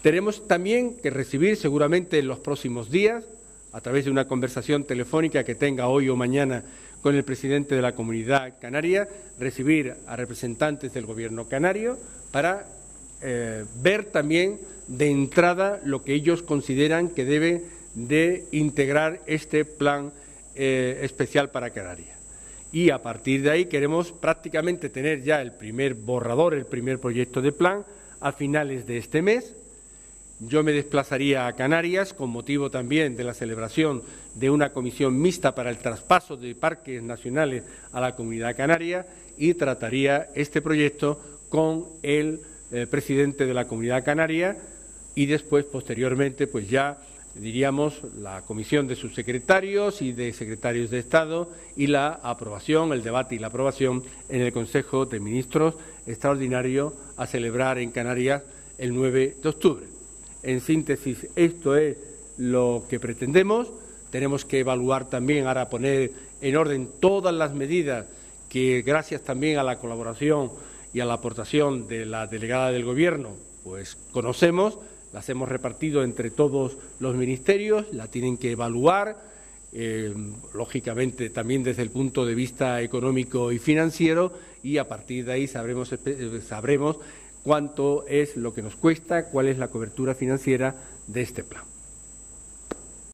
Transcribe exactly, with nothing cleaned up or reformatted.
Tenemos también que recibir seguramente en los próximos días, a través de una conversación telefónica que tenga hoy o mañana con el presidente de la Comunidad Canaria, recibir a representantes del Gobierno canario para eh, ver también de entrada lo que ellos consideran que debe de integrar este plan eh, especial para Canarias. Y a partir de ahí queremos prácticamente tener ya el primer borrador, el primer proyecto de plan a finales de este mes. Yo me desplazaría a Canarias con motivo también de la celebración de una comisión mixta para el traspaso de parques nacionales a la Comunidad Canaria y trataría este proyecto con el eh, presidente de la Comunidad Canaria y después, posteriormente, pues ya diríamos la comisión de subsecretarios y de secretarios de Estado y la aprobación, el debate y la aprobación en el Consejo de Ministros extraordinario a celebrar en Canarias el nueve de octubre. En síntesis, esto es lo que pretendemos. Tenemos que evaluar también, ahora poner en orden todas las medidas que, gracias también a la colaboración y a la aportación de la delegada del Gobierno, pues conocemos, las hemos repartido entre todos los ministerios, la tienen que evaluar, eh, lógicamente también desde el punto de vista económico y financiero, y a partir de ahí sabremos, sabremos cuánto es lo que nos cuesta, cuál es la cobertura financiera de este plan.